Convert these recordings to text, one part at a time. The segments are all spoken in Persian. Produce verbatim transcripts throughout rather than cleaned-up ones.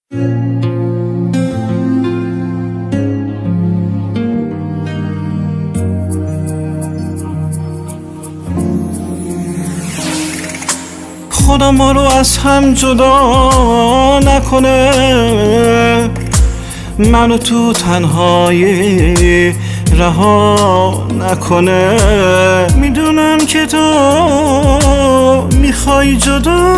خدا ما رو از هم جدا نکنه، منو تو تنهایی رها نکنه. میدونم که تو میخوای جدا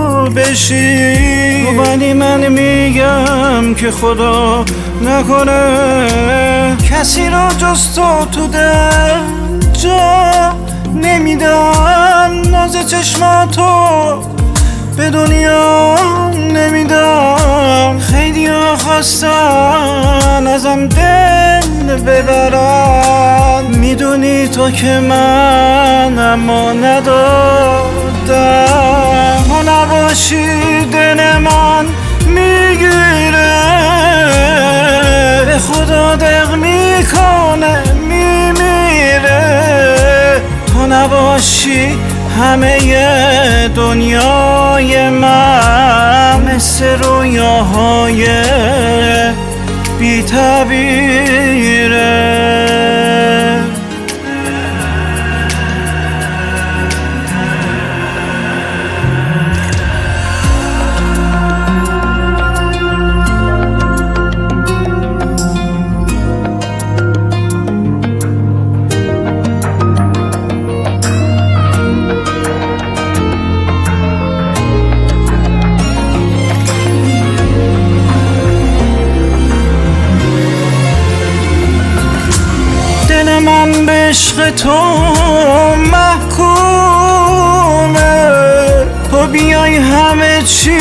بشی، ولی من میگم که خدا نکنه کسی را جز تو تو دل جا نمیدم. ناز چشماتو به دنیا نمیدم. خیلی ها خواستن ازم دل ببرن، میدونی تو که من اما ندادم. تو نباشی دل من میگیره، به خدا دق میکنه میمیره. تو نباشی همه دنیای من مثل رویاهای بی تعبیره. من به عشق تو محکومه، تو بیای همه چی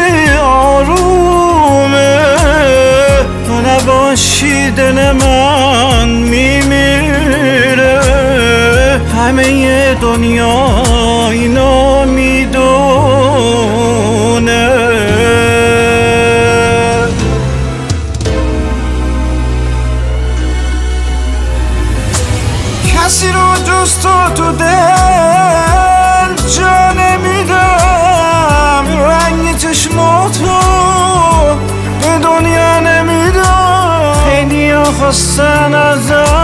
آرومه. تو نباشی دل من میمیره، همه دنیا اینو میدونه. کسی رو جز تو تو دل جا نمیدم. رنگ چشماتو به دنیا نمیدم. خیلی ها خواستن ازم